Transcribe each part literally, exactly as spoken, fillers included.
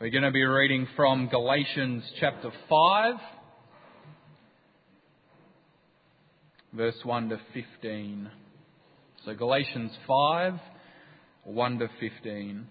We're going to be reading from Galatians chapter five, verse one to fifteen. So Galatians five, one to fifteen.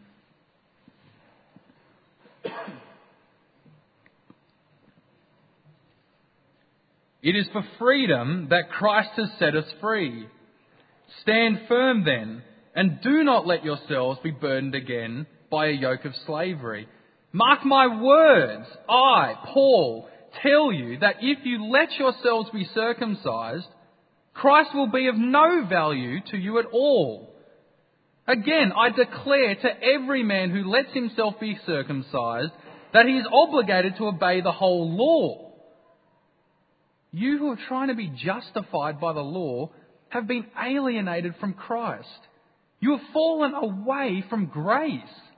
It is for freedom that Christ has set us free. Stand firm then, and do not let yourselves be burdened again by a yoke of slavery. Mark my words, I, Paul, tell you that if you let yourselves be circumcised, Christ will be of no value to you at all. Again, I declare to every man who lets himself be circumcised that he is obligated to obey the whole law. You who are trying to be justified by the law have been alienated from Christ. You have fallen away from grace.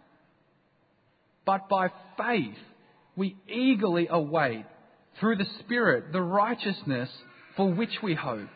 But by faith we eagerly await, through the Spirit, the righteousness for which we hope.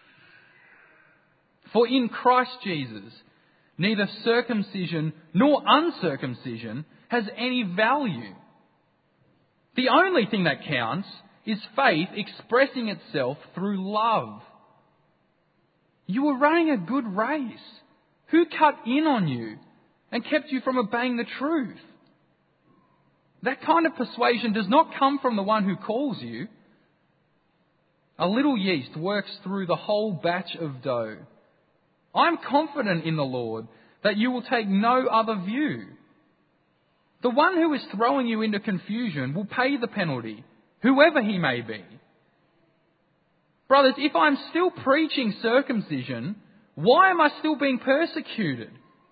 For in Christ Jesus, neither circumcision nor uncircumcision has any value. The only thing that counts is faith expressing itself through love. You were running a good race. Who cut in on you and kept you from obeying the truth? That kind of persuasion does not come from the one who calls you. A little yeast works through the whole batch of dough. I'm confident in the Lord that you will take no other view. The one who is throwing you into confusion will pay the penalty, whoever he may be. Brothers, if I'm still preaching circumcision, why am I still being persecuted?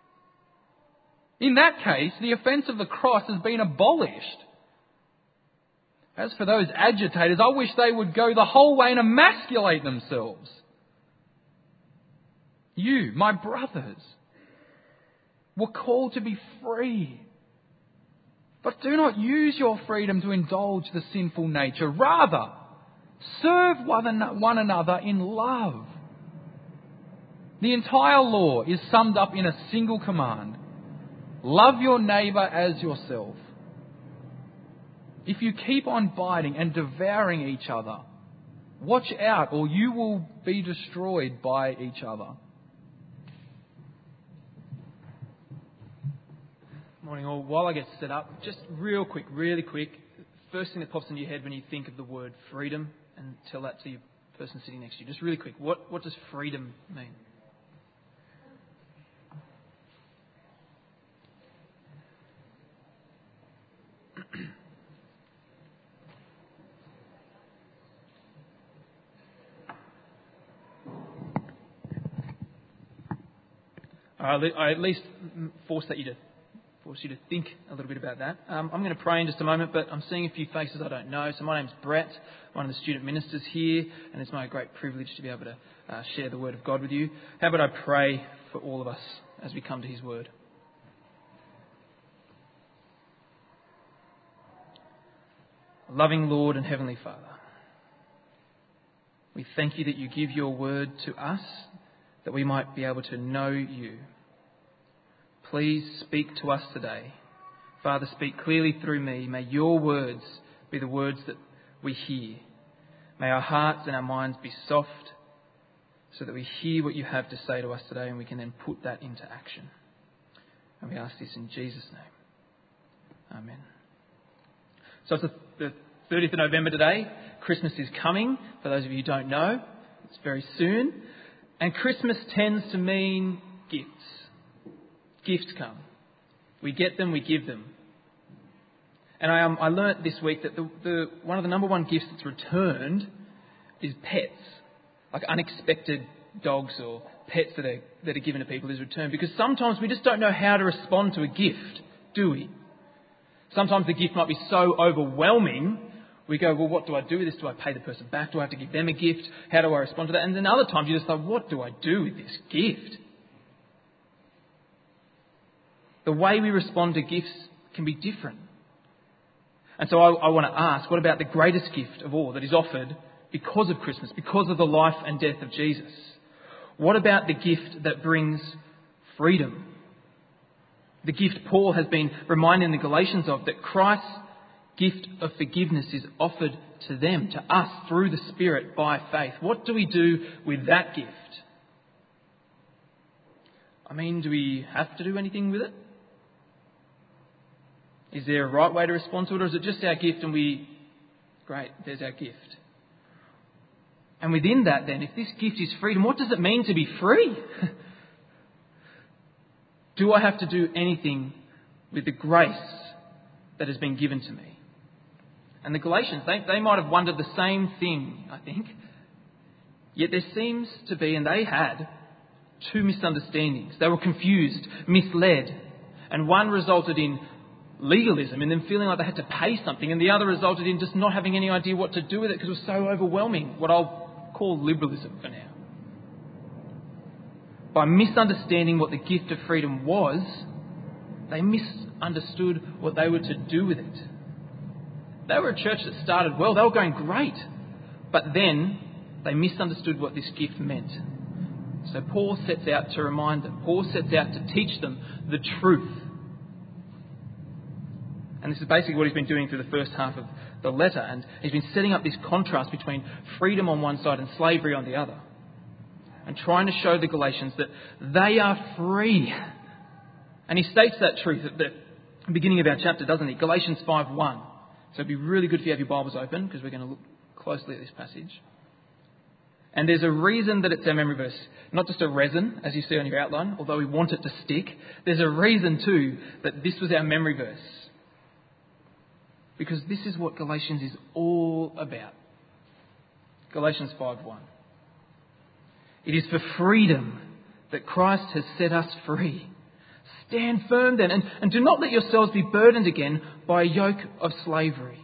In that case, the offence of the cross has been abolished. As for those agitators, I wish they would go the whole way and emasculate themselves. You, my brothers, were called to be free. But do not use your freedom to indulge the sinful nature. Rather, serve one another in love. The entire law is summed up in a single command. Love your neighbour as yourself. If you keep on biting and devouring each other, watch out or you will be destroyed by each other. Morning all. While I get set up, just real quick, really quick, first thing that pops into your head when you think of the word freedom, and tell that to your person sitting next to you. Just really quick, what, what does freedom mean? I at least force that you to force you to think a little bit about that. Um, I'm going to pray in just a moment, but I'm seeing a few faces I don't know. So my name's Brett, one of the student ministers here, and it's my great privilege to be able to uh, share the Word of God with you. How about I pray for all of us as we come to His Word? Loving Lord and Heavenly Father, we thank you that you give your Word to us, that we might be able to know you. Please speak to us today. Father, speak clearly through me. May your words be the words that we hear. May our hearts and our minds be soft so that we hear what you have to say to us today and we can then put that into action. And we ask this in Jesus' name. Amen. So it's the thirtieth of November today. Christmas is coming. For those of you who don't know, it's very soon. And Christmas tends to mean gifts. Gifts come. We get them, we give them. And I, um, I learnt this week that the, the one of the number one gifts that's returned is pets. Like unexpected dogs or pets that are, that are given to people is returned. Because sometimes we just don't know how to respond to a gift, do we? Sometimes the gift might be so overwhelming, we go, well, what do I do with this? Do I pay the person back? Do I have to give them a gift? How do I respond to that? And then other times you just think, what do I do with this gift? The way we respond to gifts can be different. And so I, I want to ask, what about the greatest gift of all that is offered because of Christmas, because of the life and death of Jesus? What about the gift that brings freedom? The gift Paul has been reminding the Galatians of, that Christ's gift of forgiveness is offered to them, to us, through the Spirit by faith. What do we do with that gift? I mean, do we have to do anything with it? Is there a right way to respond to it, or is it just our gift and we, great, there's our gift? And within that then, if this gift is freedom, what does it mean to be free? Do I have to do anything with the grace that has been given to me? And the Galatians, they, they might have wondered the same thing, I think. Yet there seems to be, and they had, two misunderstandings. They were confused, misled. And one resulted in legalism, in them feeling like they had to pay something, and the other resulted in just not having any idea what to do with it because it was so overwhelming, what I'll call liberalism for now. By misunderstanding what the gift of freedom was, they misunderstood what they were to do with it. They were a church that started well, they were going great, but then they misunderstood what this gift meant. So Paul sets out to remind them. Paul sets out to teach them the truth. And this is basically what he's been doing through the first half of the letter. And he's been setting up this contrast between freedom on one side and slavery on the other. And trying to show the Galatians that they are free. And he states that truth at the beginning of our chapter, doesn't he? Galatians five one. So it'd be really good if you have your Bibles open, because we're going to look closely at this passage. And there's a reason that it's our memory verse. Not just a reason, as you see on your outline, although we want it to stick. There's a reason too that this was our memory verse. Because this is what Galatians is all about. Galatians five one. It is for freedom that Christ has set us free. Stand firm then, and, and do not let yourselves be burdened again by a yoke of slavery.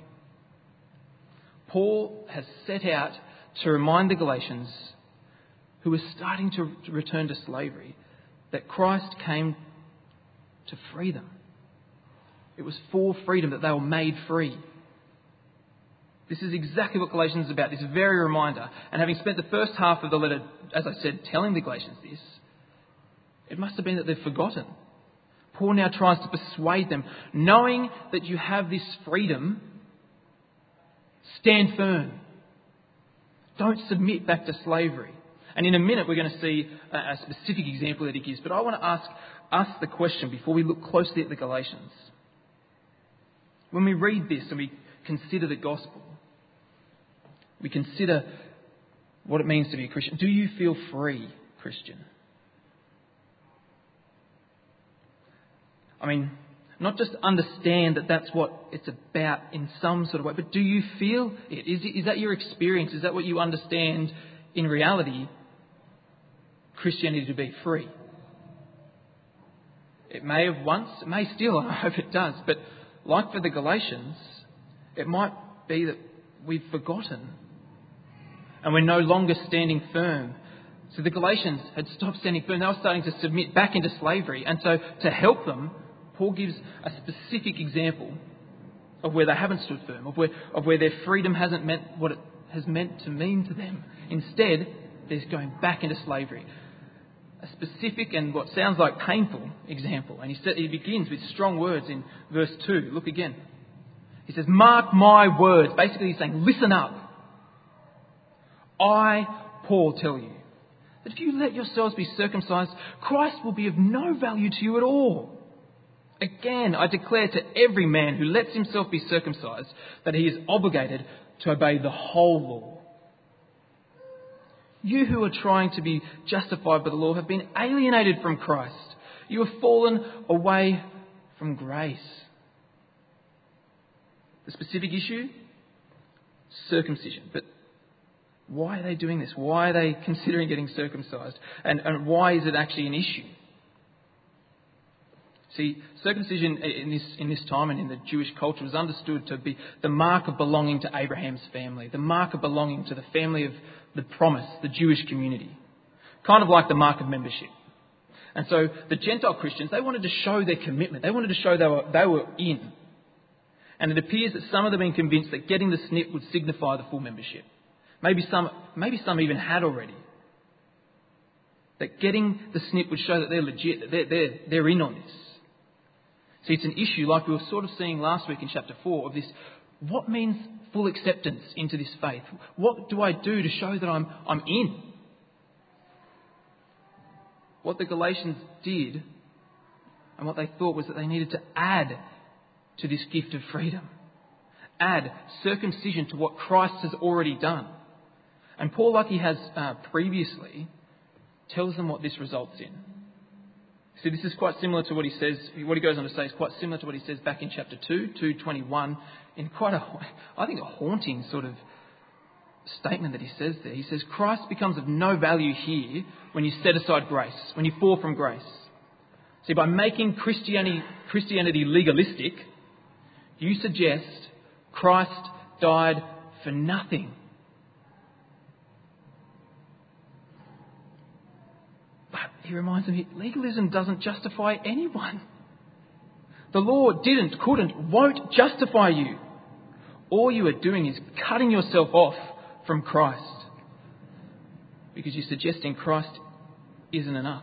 Paul has set out to remind the Galatians, who were starting to return to slavery, that Christ came to free them. It was for freedom that they were made free. This is exactly what Galatians is about, this very reminder. And having spent the first half of the letter, as I said, telling the Galatians this, it must have been that they've forgotten. Paul now tries to persuade them, knowing that you have this freedom, stand firm. Don't submit back to slavery. And in a minute we're going to see a specific example that he gives. But I want to ask us the question before we look closely at the Galatians. When we read this and we consider the gospel, we consider what it means to be a Christian. Do you feel free, Christian? I mean, not just understand that that's what it's about in some sort of way, but do you feel it? Is, is that your experience? Is that what you understand in reality, Christianity to be free? It may have once, it may still, I hope it does, but like for the Galatians, it might be that we've forgotten and we're no longer standing firm. So the Galatians had stopped standing firm. They were starting to submit back into slavery. And so to help them, Paul gives a specific example of where they haven't stood firm, of where, of where their freedom hasn't meant what it has meant to mean to them. Instead, they're going back into slavery. A specific and what sounds like painful example. And he, said, he begins with strong words in verse two. Look again. He says, mark my words. Basically he's saying, listen up. I, Paul, tell you that if you let yourselves be circumcised, Christ will be of no value to you at all. Again, I declare to every man who lets himself be circumcised that he is obligated to obey the whole law. You who are trying to be justified by the law have been alienated from Christ. You have fallen away from grace. The specific issue? Circumcision. But why are they doing this? Why are they considering getting circumcised? And, and why is it actually an issue? See, circumcision in this, in this time and in the Jewish culture was understood to be the mark of belonging to Abraham's family, the mark of belonging to the family of the promise, the Jewish community. Kind of like the mark of membership. And so the Gentile Christians, they wanted to show their commitment. They wanted to show they were, they were in. And it appears that some of them have been convinced that getting the snip would signify the full membership. Maybe some, maybe some even had already. That getting the snip would show that they're legit, that they're, they're, they're in on this. See, it's an issue like we were sort of seeing last week in chapter four of this. What means full acceptance into this faith? What do I do to show that I'm, I'm in? What the Galatians did and what they thought was that they needed to add to this gift of freedom. Add circumcision to what Christ has already done. And Paul, like he has uh, previously, tells them what this results in. See, this is quite similar to what he says, what he goes on to say is quite similar to what he says back in chapter two, two twenty-one, in quite a, I think, a haunting sort of statement that he says there. He says, Christ becomes of no value here when you set aside grace, when you fall from grace. See, by making Christianity, Christianity legalistic, you suggest Christ died for nothing. But he reminds them, legalism doesn't justify anyone. The law didn't, couldn't, won't justify you. All you are doing is cutting yourself off from Christ because you're suggesting Christ isn't enough.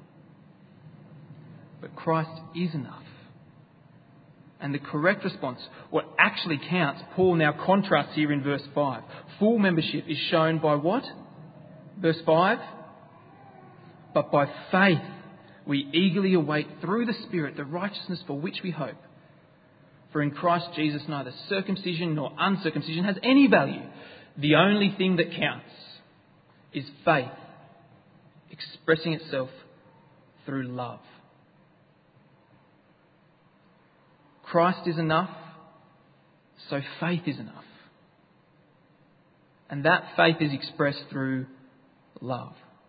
But Christ is enough. And the correct response, what actually counts, Paul now contrasts here in verse five. Full membership is shown by what? Verse five. But by faith we eagerly await through the Spirit the righteousness for which we hope. For in Christ Jesus neither circumcision nor uncircumcision has any value. The only thing that counts is faith, expressing itself through love. Christ is enough, so faith is enough. And that faith is expressed through love.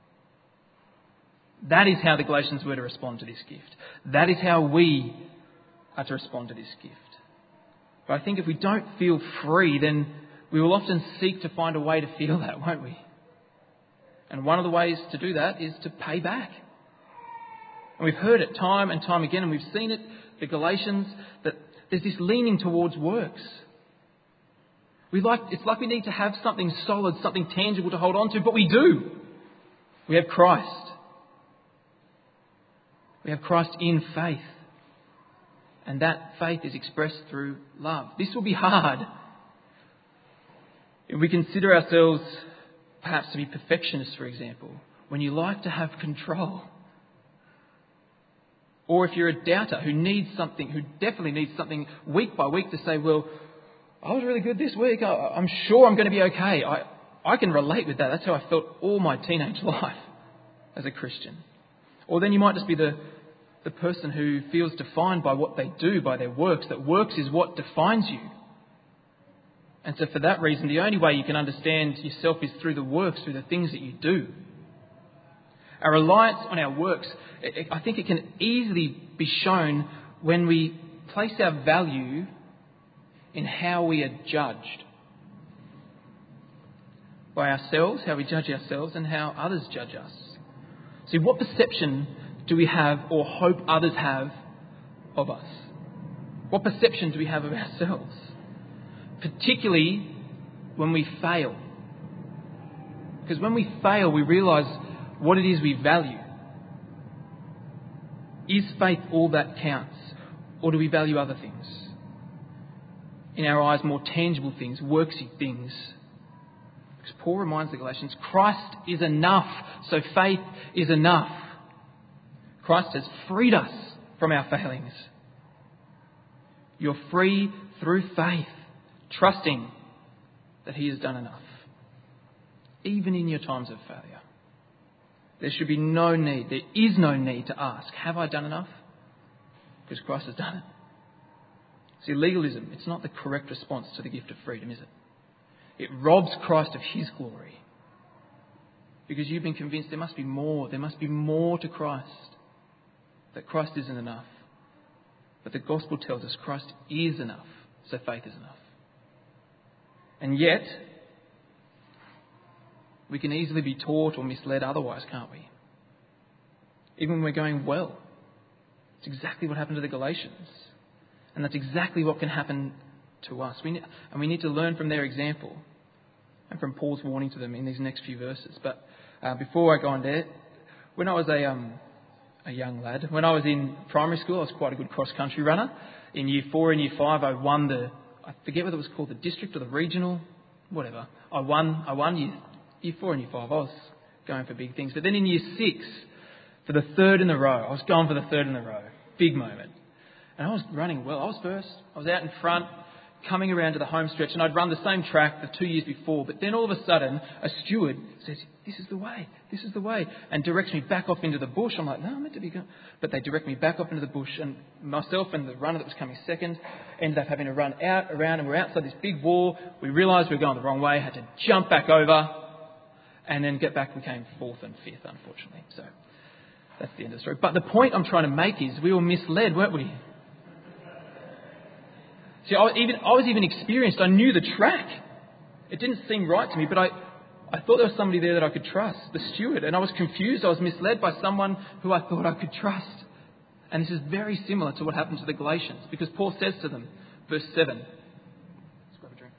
That is how the Galatians were to respond to this gift. That is how we are to respond to this gift. But I think if we don't feel free, then we will often seek to find a way to feel that, won't we? And one of the ways to do that is to pay back. And we've heard it time and time again, and we've seen it, the Galatians, that there's this leaning towards works. We like, it's like we need to have something solid, something tangible to hold on to, but we do. We have Christ. We have Christ in faith. And that faith is expressed through love. This will be hard. If we consider ourselves perhaps to be perfectionists, for example, when you like to have control. Or if you're a doubter who needs something, who definitely needs something week by week to say, well, I was really good this week. I, I'm sure I'm going to be okay. I, I can relate with that. That's how I felt all my teenage life as a Christian. Or then you might just be the, the person who feels defined by what they do, by their works, that works is what defines you. And so for that reason, the only way you can understand yourself is through the works, through the things that you do. Our reliance on our works, I think it can easily be shown when we place our value in how we are judged. By ourselves, how we judge ourselves, and how others judge us. See, what perception do we have or hope others have of us? What perception do we have of ourselves? Particularly when we fail. Because when we fail, we realise what it is we value. Is faith all that counts? Or do we value other things? In our eyes, more tangible things, worksy things. Because Paul reminds the Galatians, Christ is enough, so faith is enough. Christ has freed us from our failings. You're free through faith, trusting that He has done enough. Even in your times of failure. There should be no need, there is no need to ask, have I done enough? Because Christ has done it. See, legalism, it's not the correct response to the gift of freedom, is it? It robs Christ of His glory. Because you've been convinced there must be more, there must be more to Christ. That Christ isn't enough. But the gospel tells us Christ is enough, so faith is enough. And yet, we can easily be taught or misled otherwise, can't we? Even when we're going well. It's exactly what happened to the Galatians. And that's exactly what can happen to us. We need, and we need to learn from their example and from Paul's warning to them in these next few verses. But uh, before I go on there, when I was a, um, a young lad. When I was in primary school, I was quite a good cross-country runner. In year four and year five, I won the, I forget whether it was called the district or the regional, whatever. I won, I won year, year four and year five. I was going for big things. But then in year six, for the third in a row, I was going for the third in a row. Big moment. And I was running well. I was first. I was out in front, coming around to the home stretch, and I'd run the same track the two years before. But then all of a sudden, a steward says, "This is the way, this is the way," and directs me back off into the bush. I'm like, no, I'm meant to be going. But they direct me back off into the bush, and myself and the runner that was coming second ended up having to run out, around, and we're outside this big wall. We realised we were going the wrong way, had to jump back over, and then get back. We came fourth and fifth, unfortunately. So that's the end of the story. But the point I'm trying to make is we were misled, weren't we? See, I was, even, I was even experienced. I knew the track. It didn't seem right to me, but I, I thought there was somebody there that I could trust, the steward. And I was confused. I was misled by someone who I thought I could trust. And this is very similar to what happened to the Galatians, because Paul says to them, verse seven. Let's grab a drink.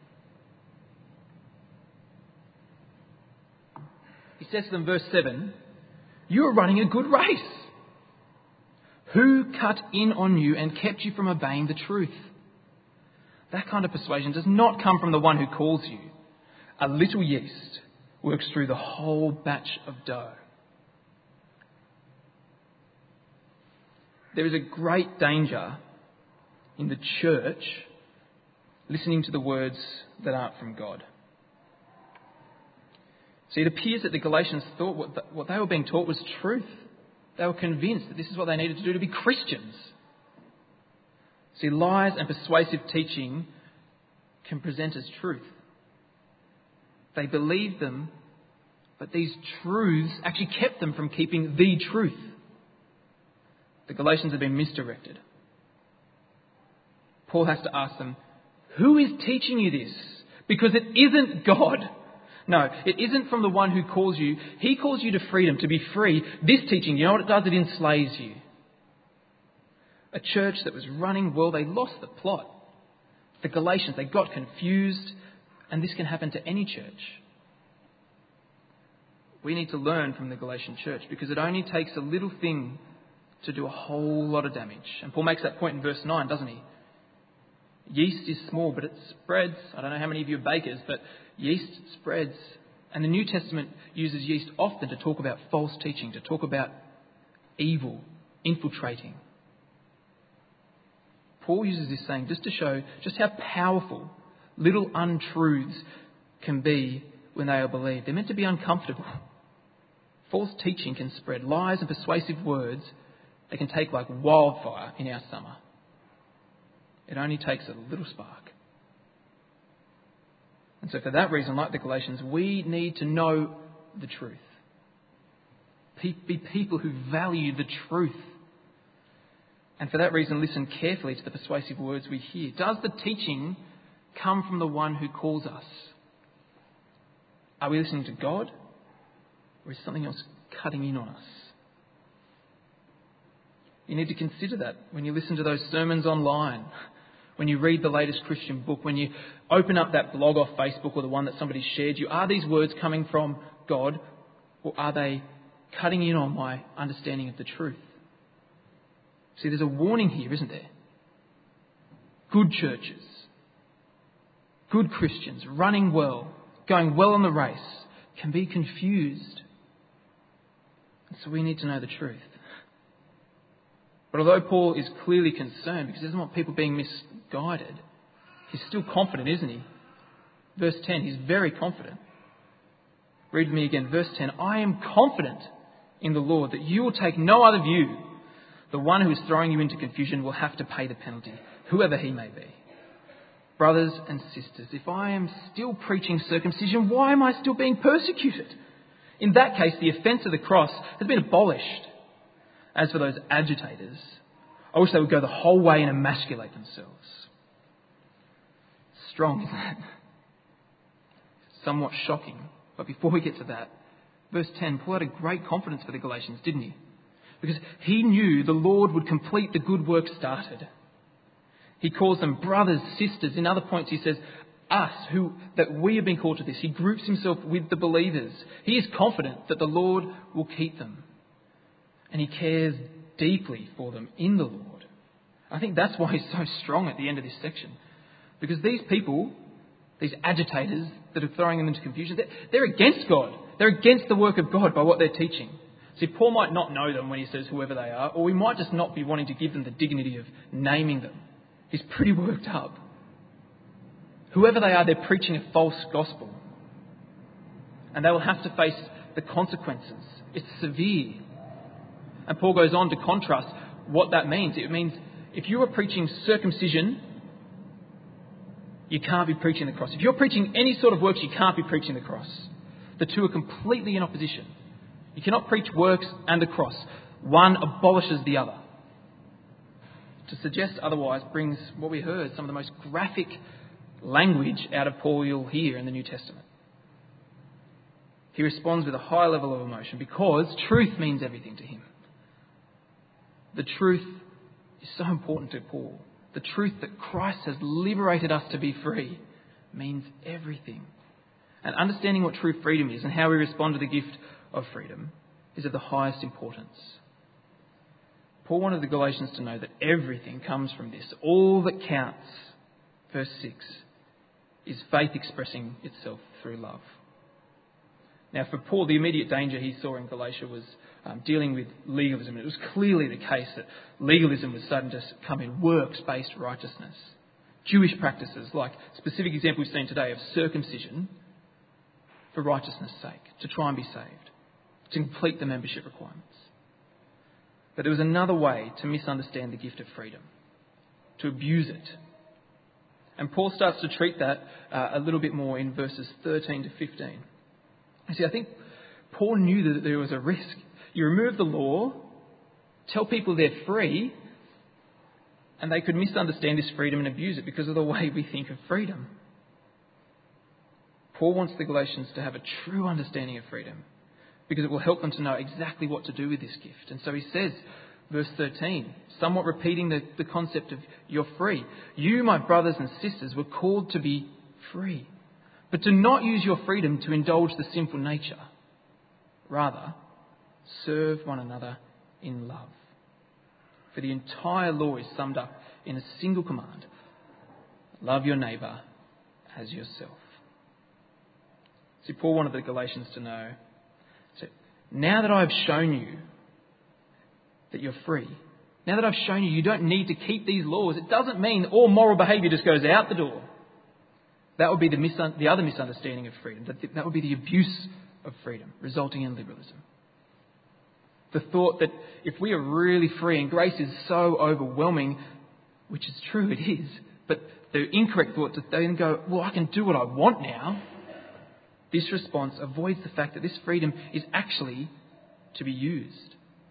He says to them, verse seven, "You are running a good race. Who cut in on you and kept you from obeying the truth?" That kind of persuasion does not come from the one who calls you. A little yeast works through the whole batch of dough. There is a great danger in the church listening to the words that aren't from God. See, it appears that the Galatians thought what, what they were being taught was truth. They were convinced that this is what they needed to do to be Christians. See, lies and persuasive teaching can present as truth. They believed them, but these truths actually kept them from keeping the truth. The Galatians had been misdirected. Paul has to ask them, who is teaching you this? Because it isn't God. No, it isn't from the one who calls you. He calls you to freedom, to be free. This teaching, you know what it does? It enslaves you. A church that was running well, they lost the plot. The Galatians, they got confused, and this can happen to any church. We need to learn from the Galatian church, because it only takes a little thing to do a whole lot of damage. And Paul makes that point in verse nine, doesn't he? Yeast is small, but it spreads. I don't know how many of you are bakers, but yeast spreads. And the New Testament uses yeast often to talk about false teaching, to talk about evil infiltrating. Paul uses this saying just to show just how powerful little untruths can be when they are believed. They're meant to be uncomfortable. False teaching can spread. Lies and persuasive words, they can take like wildfire in our summer. It only takes a little spark. And so for that reason, like the Galatians, we need to know the truth. Be people who value the truth. And for that reason, listen carefully to the persuasive words we hear. Does the teaching come from the one who calls us? Are we listening to God? Or is something else cutting in on us? You need to consider that when you listen to those sermons online, when you read the latest Christian book, when you open up that blog off Facebook or the one that somebody shared you. Are these words coming from God, or are they cutting in on my understanding of the truth? See, there's a warning here, isn't there? Good churches, good Christians, running well, going well in the race, can be confused. And so we need to know the truth. But although Paul is clearly concerned because he doesn't want people being misguided, he's still confident, isn't he? Verse ten, he's very confident. Read with me again, verse ten. "I am confident in the Lord that you will take no other view. The one who is throwing you into confusion will have to pay the penalty, whoever he may be." Brothers and sisters, if I am still preaching circumcision, why am I still being persecuted? In that case, the offence of the cross has been abolished. As for those agitators, I wish they would go the whole way and emasculate themselves. Strong, isn't it? Somewhat shocking. But before we get to that, verse ten, Paul had a great confidence for the Galatians, didn't he? Because he knew the Lord would complete the good work started. He calls them brothers, sisters. In other points he says, us, who that we have been called to this. He groups himself with the believers. He is confident that the Lord will keep them. And he cares deeply for them in the Lord. I think that's why he's so strong at the end of this section. Because these people, these agitators that are throwing them into confusion, they're, they're against God. They're against the work of God by what they're teaching. See, Paul might not know them when he says whoever they are, or we might just not be wanting to give them the dignity of naming them. He's pretty worked up. Whoever they are, they're preaching a false gospel. And they will have to face the consequences. It's severe. And Paul goes on to contrast what that means. It means if you are preaching circumcision, you can't be preaching the cross. If you're preaching any sort of works, you can't be preaching the cross. The two are completely in opposition. You cannot preach works and the cross. One abolishes the other. To suggest otherwise brings what we heard, some of the most graphic language out of Paul you'll hear in the New Testament. He responds with a high level of emotion because truth means everything to him. The truth is so important to Paul. The truth that Christ has liberated us to be free means everything. And understanding what true freedom is and how we respond to the gift of freedom is of the highest importance. Paul wanted the Galatians to know that everything comes from this. All that counts, verse six, is faith expressing itself through love. Now, for Paul, the immediate danger he saw in Galatia was um, dealing with legalism. It was clearly the case that legalism was starting to come in works-based righteousness. Jewish practices, like specific example we've seen today of circumcision, for righteousness' sake, to try and be saved, to complete the membership requirements. But there was another way to misunderstand the gift of freedom, to abuse it. And Paul starts to treat that uh, a little bit more in verses thirteen to fifteen. You see, I think Paul knew that there was a risk. You remove the law, tell people they're free, and they could misunderstand this freedom and abuse it because of the way we think of freedom. Paul wants the Galatians to have a true understanding of freedom because it will help them to know exactly what to do with this gift. And so he says, verse thirteen, somewhat repeating the, the concept of you're free. You, my brothers and sisters, were called to be free. But do not use your freedom to indulge the sinful nature. Rather, serve one another in love. For the entire law is summed up in a single command. Love your neighbour as yourself. See, Paul wanted the Galatians to know, so now that I've shown you that you're free, now that I've shown you you don't need to keep these laws, it doesn't mean all moral behaviour just goes out the door. That would be the, misun- the other misunderstanding of freedom. That, that would be the abuse of freedom, resulting in liberalism. The thought that if we are really free and grace is so overwhelming, which is true, it is, but the incorrect thought to then go, well, I can do what I want now. This response avoids the fact that this freedom is actually to be used.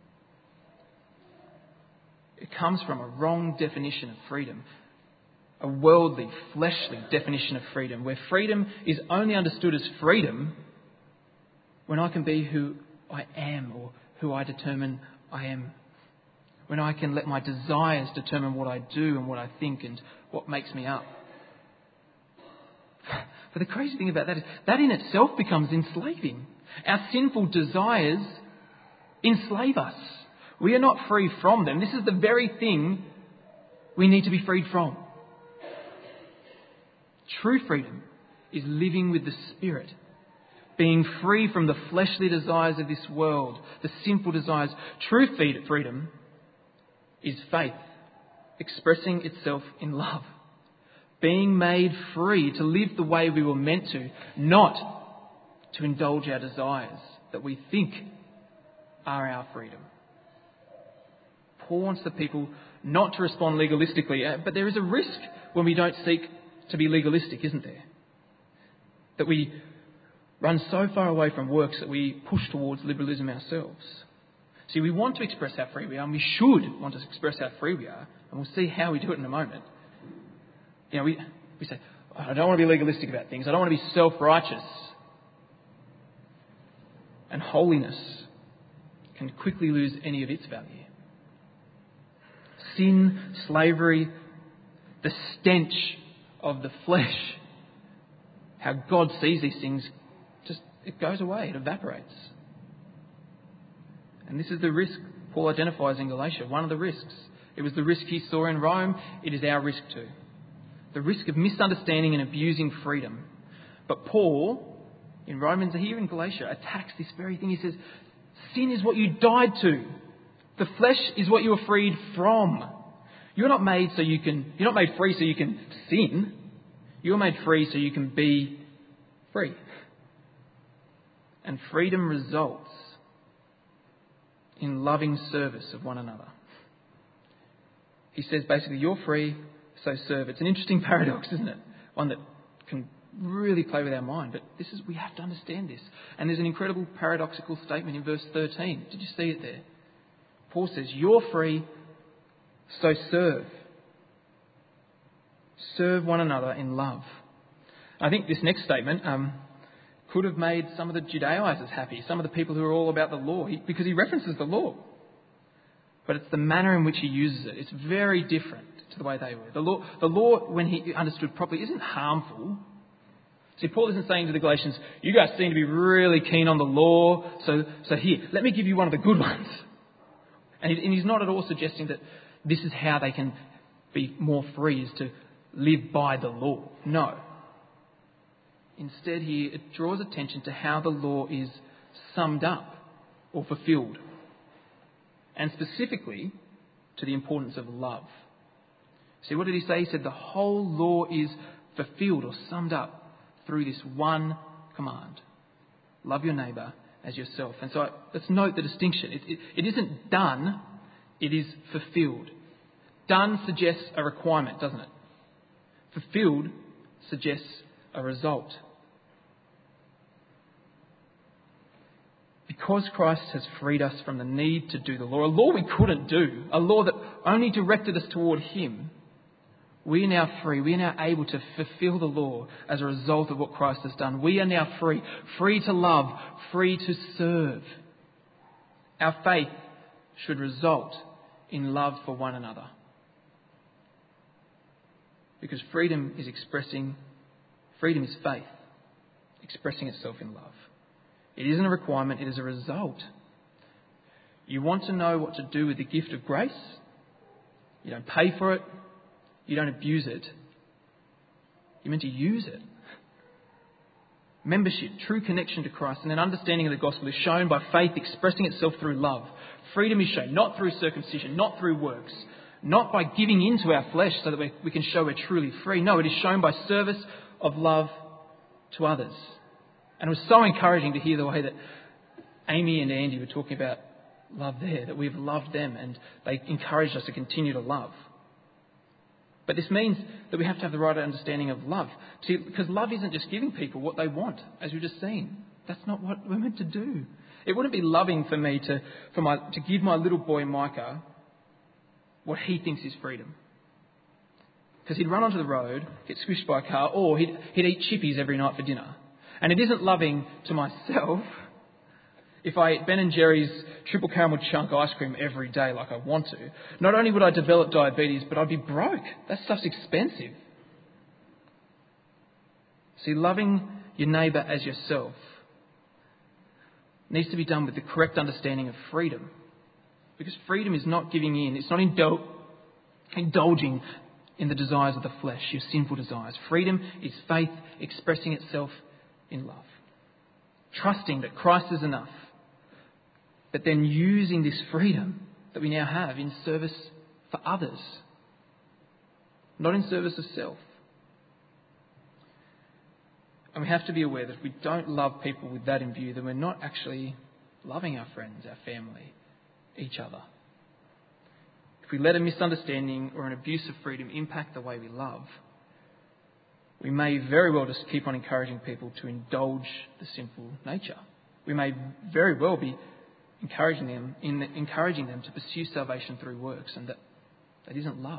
It comes from a wrong definition of freedom. A worldly, fleshly definition of freedom, where freedom is only understood as freedom when I can be who I am or who I determine I am. When I can let my desires determine what I do and what I think and what makes me up. But the crazy thing about that is that in itself becomes enslaving. Our sinful desires enslave us. We are not free from them. This is the very thing we need to be freed from. True freedom is living with the Spirit, being free from the fleshly desires of this world, the sinful desires. True freedom is faith, expressing itself in love, being made free to live the way we were meant to, not to indulge our desires that we think are our freedom. Paul wants the people not to respond legalistically, but there is a risk when we don't seek to be legalistic, isn't there? That we run so far away from works that we push towards liberalism ourselves. See, we want to express how free we are, and we should want to express how free we are, and we'll see how we do it in a moment. You know, we, we say, oh, I don't want to be legalistic about things. I don't want to be self-righteous. And holiness can quickly lose any of its value. Sin, slavery, the stench of the flesh, how God sees these things, just it goes away, it evaporates. And this is the risk Paul identifies in Galatia, one of the risks. It was the risk he saw in Rome. It is our risk too. The risk of misunderstanding and abusing freedom. But Paul, in Romans, here in Galatia, attacks this very thing. He says, sin is what you died to. The flesh is what you were freed from. You're not made so you can, you're not made free so you can sin. You're made free so you can be free. And freedom results in loving service of one another. He says basically, you're free, so serve. It's an interesting paradox, isn't it? One that can really play with our mind. But this is, we have to understand this. And there's an incredible paradoxical statement in verse thirteen. Did you see it there? Paul says, you're free, so serve. Serve one another in love. I think this next statement um, could have made some of the Judaizers happy, some of the people who are all about the law, he, because he references the law. But it's the manner in which he uses it. It's very different to the way they were. The law, the law, when he understood properly, isn't harmful. See, Paul isn't saying to the Galatians, you guys seem to be really keen on the law, so, so here, let me give you one of the good ones. And, he, and he's not at all suggesting that this is how they can be more free, is to live by the law. No. Instead, he it draws attention to how the law is summed up or fulfilled. And specifically to the importance of love. See, what did he say? He said the whole law is fulfilled or summed up through this one command. Love your neighbour as yourself. And so let's note the distinction. It, it, it isn't done, it is fulfilled. Done suggests a requirement, doesn't it? Fulfilled suggests a result. Because Christ has freed us from the need to do the law, a law we couldn't do, a law that only directed us toward Him, we are now free. We are now able to fulfill the law as a result of what Christ has done. We are now free, free to love, free to serve. Our faith should result in love for one another. Because freedom is expressing, freedom is faith, expressing itself in love. It isn't a requirement, it is a result. You want to know what to do with the gift of grace? You don't pay for it. You don't abuse it. You're meant to use it. Membership, true connection to Christ and an understanding of the gospel is shown by faith expressing itself through love. Freedom is shown not through circumcision, not through works, not by giving in to our flesh so that we, we can show we're truly free. No, it is shown by service of love to others. And it was so encouraging to hear the way that Amy and Andy were talking about love there, that we've loved them and they encouraged us to continue to love. But this means that we have to have the right understanding of love. See, because love isn't just giving people what they want, as we've just seen. That's not what we're meant to do. It wouldn't be loving for me to, for my, to give my little boy Micah what he thinks is freedom. Because he'd run onto the road, get squished by a car, or he'd, he'd eat chippies every night for dinner. And it isn't loving to myself if I ate Ben and Jerry's triple caramel chunk ice cream every day like I want to. Not only would I develop diabetes, but I'd be broke. That stuff's expensive. See, loving your neighbour as yourself needs to be done with the correct understanding of freedom. Because freedom is not giving in. It's not indul- indulging in the desires of the flesh, your sinful desires. Freedom is faith expressing itself in love. Trusting that Christ is enough. But then using this freedom that we now have in service for others. Not in service of self. And we have to be aware that if we don't love people with that in view, then we're not actually loving our friends, our family, each other. If we let a misunderstanding or an abuse of freedom impact the way we love, we may very well just keep on encouraging people to indulge the sinful nature. We may very well be encouraging them in the, encouraging them to pursue salvation through works, and that that isn't love.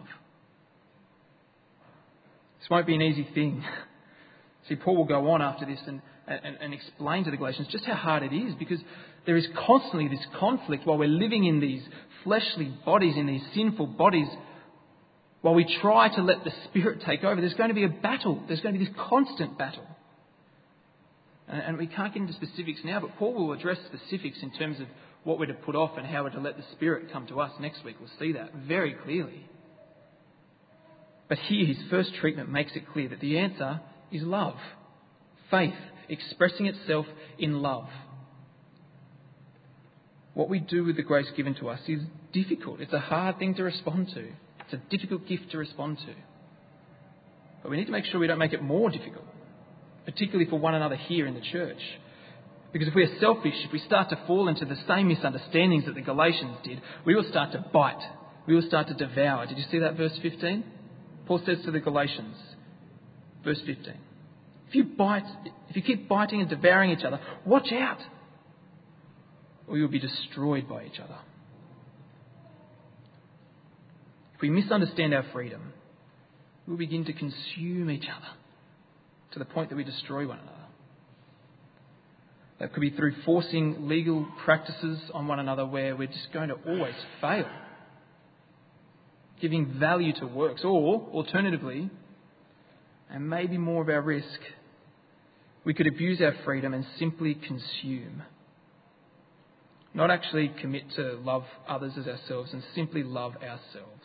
This won't be an easy thing. See, Paul will go on after this and, and, and explain to the Galatians just how hard it is, because there is constantly this conflict while we're living in these fleshly bodies, in these sinful bodies. While we try to let the Spirit take over, there's going to be a battle. There's going to be this constant battle. And, and we can't get into specifics now, but Paul will address specifics in terms of what we're to put off and how we're to let the Spirit come to us next week. We'll see that very clearly. But here his first treatment makes it clear that the answer is love. Faith expressing itself in love. What we do with the grace given to us is difficult. It's a hard thing to respond to. It's a difficult gift to respond to. But we need to make sure we don't make it more difficult, particularly for one another here in the church. Because if we are selfish, if we start to fall into the same misunderstandings that the Galatians did, we will start to bite. We will start to devour. Did you see that verse fifteen? Paul says to the Galatians, verse fifteen, if you bite, if you keep biting and devouring each other, watch out, or you'll be destroyed by each other. If we misunderstand our freedom, we'll begin to consume each other to the point that we destroy one another. That could be through forcing legal practices on one another where we're just going to always fail. Giving value to works. Or, alternatively, and maybe more of our risk, we could abuse our freedom and simply consume. Not actually commit to love others as ourselves and simply love ourselves.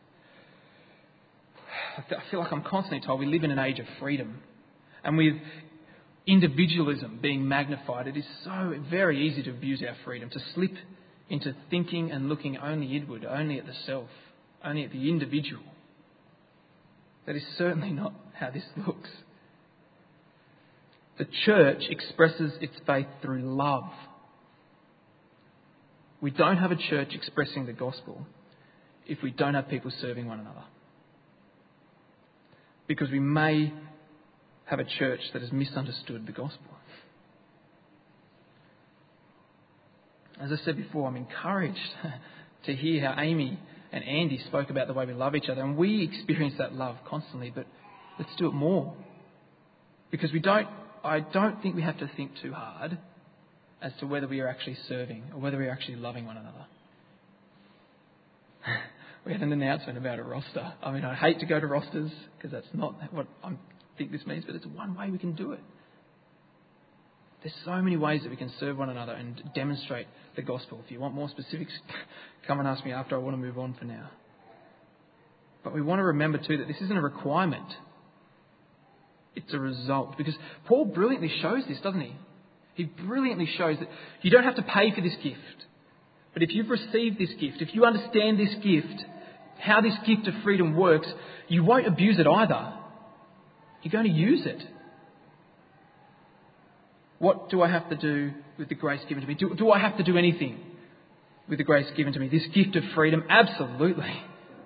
I feel like I'm constantly told we live in an age of freedom. And with individualism being magnified, it is so very easy to abuse our freedom, to slip into thinking and looking only inward, only at the self, only at the individual. That is certainly not how this looks. The church expresses its faith through love. We don't have a church expressing the gospel if we don't have people serving one another. Because we may have a church that has misunderstood the gospel. As I said before, I'm encouraged to hear how Amy and Andy spoke about the way we love each other. And we experience that love constantly, but let's do it more. Because we don't, I don't think we have to think too hard as to whether we are actually serving or whether we are actually loving one another. We had an announcement about a roster. I mean, I hate to go to rosters because that's not what I think this means, but it's one way we can do it. There's so many ways that we can serve one another and demonstrate the gospel. If you want more specifics, come and ask me after. I want to move on for now. But we want to remember too that this isn't a requirement. It's a result. Because Paul brilliantly shows this, doesn't he? He brilliantly shows that you don't have to pay for this gift. But if you've received this gift, if you understand this gift, how this gift of freedom works, you won't abuse it either. You're going to use it. What do I have to do with the grace given to me? Do, do I have to do anything with the grace given to me? This gift of freedom? Absolutely.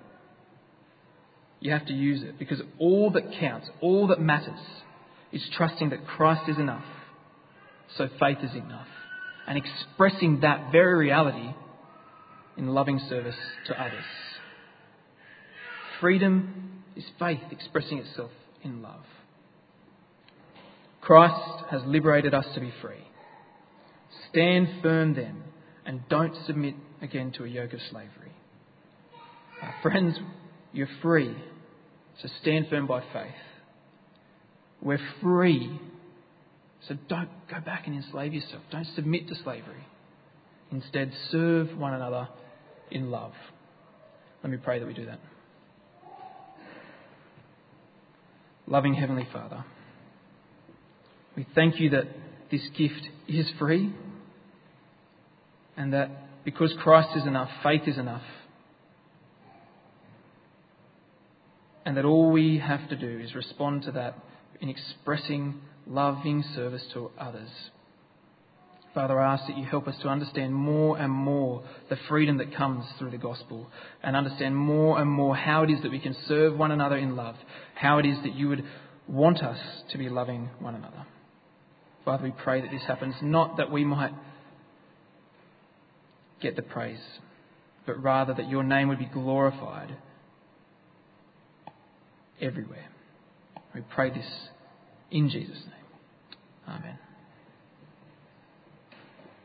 You have to use it because all that counts, all that matters is trusting that Christ is enough. So faith is enough. And expressing that very reality in loving service to others. Freedom is faith expressing itself in love. Christ has liberated us to be free. Stand firm then and don't submit again to a yoke of slavery. Uh, friends, you're free, so stand firm by faith. We're free, so don't go back and enslave yourself. Don't submit to slavery. Instead, serve one another in love. Let me pray that we do that. Loving Heavenly Father, we thank you that this gift is free and that because Christ is enough, faith is enough. And that all we have to do is respond to that in expressing loving service to others. Father, I ask that you help us to understand more and more the freedom that comes through the gospel and understand more and more how it is that we can serve one another in love, how it is that you would want us to be loving one another. Father, we pray that this happens not that we might get the praise, but rather that your name would be glorified everywhere. We pray this in Jesus' name. Amen.